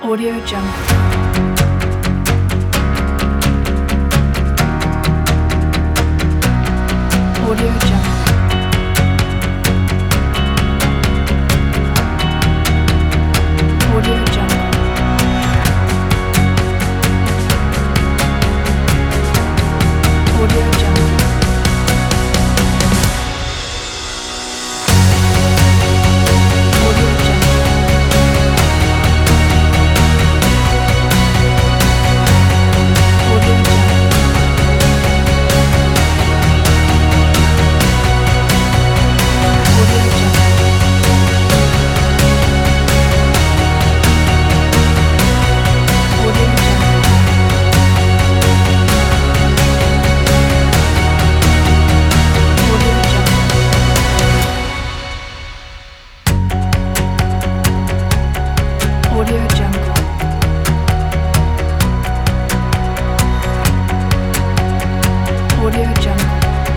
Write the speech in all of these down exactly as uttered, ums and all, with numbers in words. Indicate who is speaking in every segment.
Speaker 1: Audio Jungle. Audio Jungle. Audio Jungle. Audio Jungle. Audio Jungle. Audio Jungle. Audio Jungle. Audio Jungle. Audio Jungle. Audio Jungle. Audio Jungle.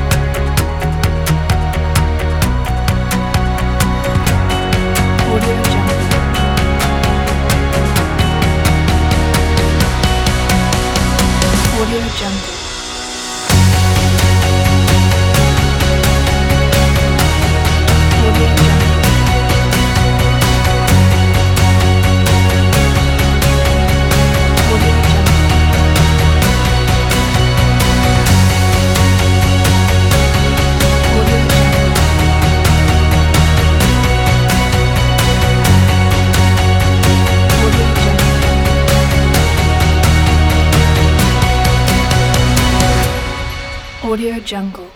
Speaker 1: Audio Jungle. Audio Jungle. Audio Jungle. Audio Jungle. Audio Jungle. Audio Jungle. Audio Jungle.